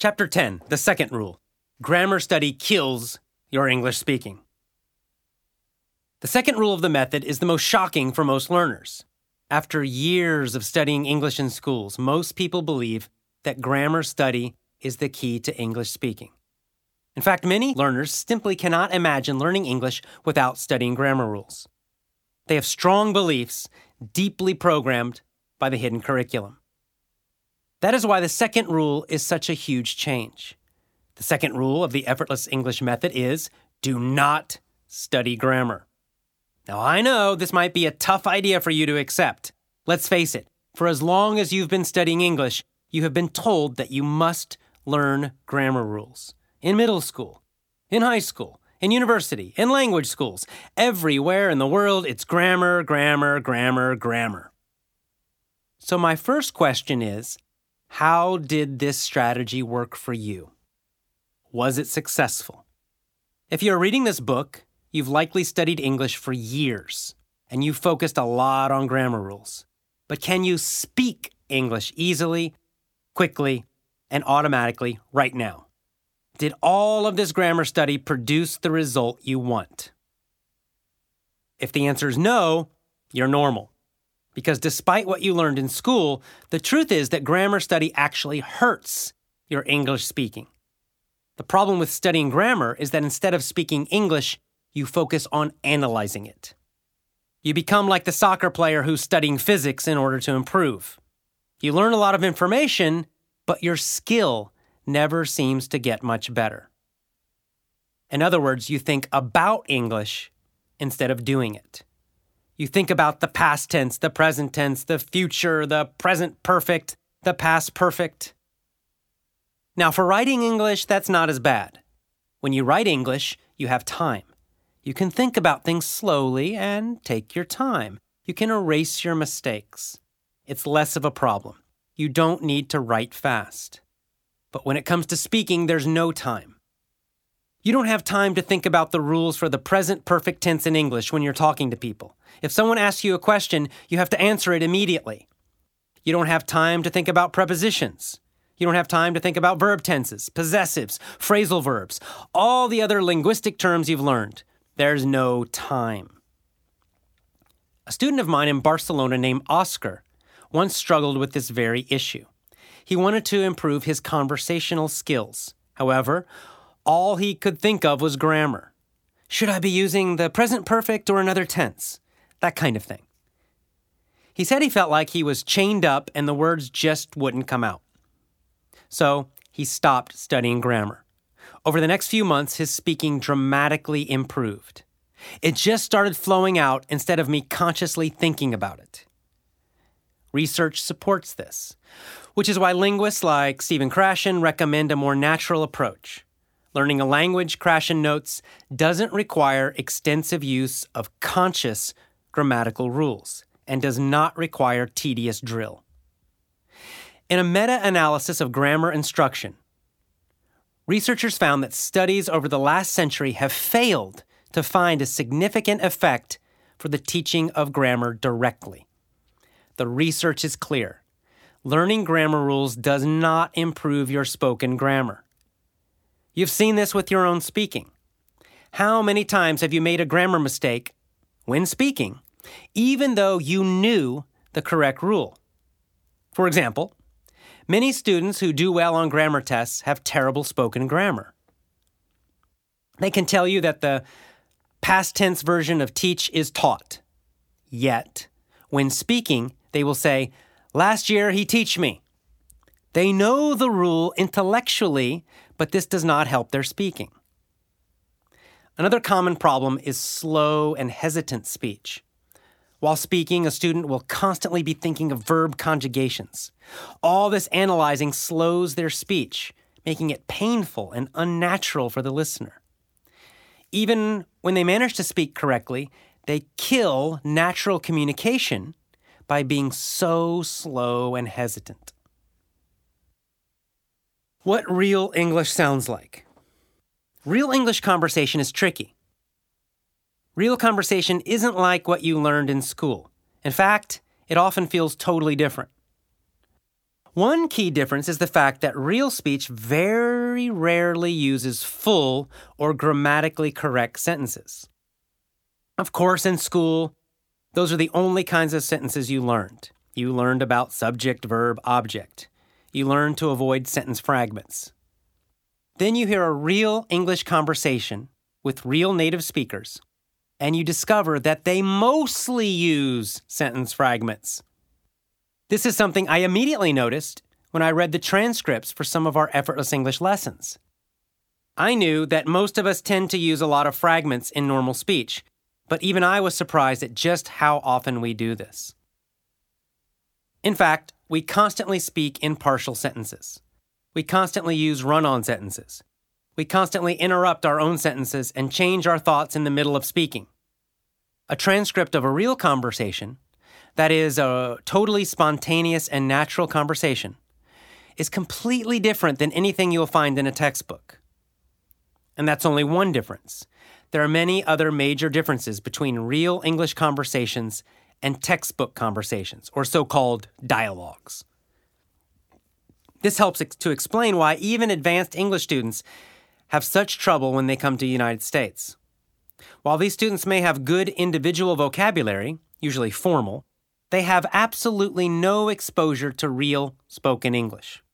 Chapter 10, the second rule. Grammar study kills your English speaking. The second rule of the method is the most shocking for most learners. After years of studying English in schools, most people believe that grammar study is the key to English speaking. In fact, many learners simply cannot imagine learning English without studying grammar rules. They have strong beliefs, deeply programmed by the hidden curriculum. That is why the second rule is such a huge change. The second rule of the Effortless English Method is, do not study grammar. Now, I know this might be a tough idea for you to accept. Let's face it, for as long as you've been studying English, you have been told that you must learn grammar rules. In middle school, in high school, in university, in language schools, everywhere in the world, it's grammar, grammar, grammar, grammar. So my first question is, how did this strategy work for you? Was it successful? If you're reading this book, you've likely studied English for years, and you've focused a lot on grammar rules. But can you speak English easily, quickly, and automatically right now? Did all of this grammar study produce the result you want? If the answer is no, you're normal. Because despite what you learned in school, the truth is that grammar study actually hurts your English speaking. The problem with studying grammar is that instead of speaking English, you focus on analyzing it. You become like the soccer player who's studying physics in order to improve. You learn a lot of information, but your skill never seems to get much better. In other words, you think about English instead of doing it. You think about the past tense, the present tense, the future, the present perfect, the past perfect. Now, for writing English, that's not as bad. When you write English, you have time. You can think about things slowly and take your time. You can erase your mistakes. It's less of a problem. You don't need to write fast. But when it comes to speaking, there's no time. You don't have time to think about the rules for the present perfect tense in English when you're talking to people. If someone asks you a question, you have to answer it immediately. You don't have time to think about prepositions. You don't have time to think about verb tenses, possessives, phrasal verbs, all the other linguistic terms you've learned. There's no time. A student of mine in Barcelona named Oscar once struggled with this very issue. He wanted to improve his conversational skills. However, all he could think of was grammar. Should I be using the present perfect or another tense? That kind of thing. He said he felt like he was chained up and the words just wouldn't come out. So he stopped studying grammar. Over the next few months, his speaking dramatically improved. It just started flowing out instead of me consciously thinking about it. Research supports this, which is why linguists like Stephen Krashen recommend a more natural approach. Learning a language, Krashen notes, doesn't require extensive use of conscious grammatical rules and does not require tedious drill. In a meta-analysis of grammar instruction, researchers found that studies over the last century have failed to find a significant effect for the teaching of grammar directly. The research is clear. Learning grammar rules does not improve your spoken grammar. You've seen this with your own speaking. How many times have you made a grammar mistake when speaking, even though you knew the correct rule? For example, many students who do well on grammar tests have terrible spoken grammar. They can tell you that the past tense version of teach is taught. Yet, when speaking, they will say, last year he teach me. They know the rule intellectually, but this does not help their speaking. Another common problem is slow and hesitant speech. While speaking, a student will constantly be thinking of verb conjugations. All this analyzing slows their speech, making it painful and unnatural for the listener. Even when they manage to speak correctly, they kill natural communication by being so slow and hesitant. What real English sounds like. Real English conversation is tricky. Real conversation isn't like what you learned in school. In fact, it often feels totally different. One key difference is the fact that real speech very rarely uses full or grammatically correct sentences. Of course, in school, those are the only kinds of sentences you learned. You learned about subject, verb, object. You learned to avoid sentence fragments. Then you hear a real English conversation with real native speakers, and you discover that they mostly use sentence fragments. This is something I immediately noticed when I read the transcripts for some of our effortless English lessons. I knew that most of us tend to use a lot of fragments in normal speech, but even I was surprised at just how often we do this. In fact, we constantly speak in partial sentences. We constantly use run-on sentences. We constantly interrupt our own sentences and change our thoughts in the middle of speaking. A transcript of a real conversation, that is, a totally spontaneous and natural conversation, is completely different than anything you'll find in a textbook. And that's only one difference. There are many other major differences between real English conversations and textbook conversations, or so-called dialogues. This helps to explain why even advanced English students have such trouble when they come to the United States. While these students may have good individual vocabulary, usually formal, they have absolutely no exposure to real spoken English.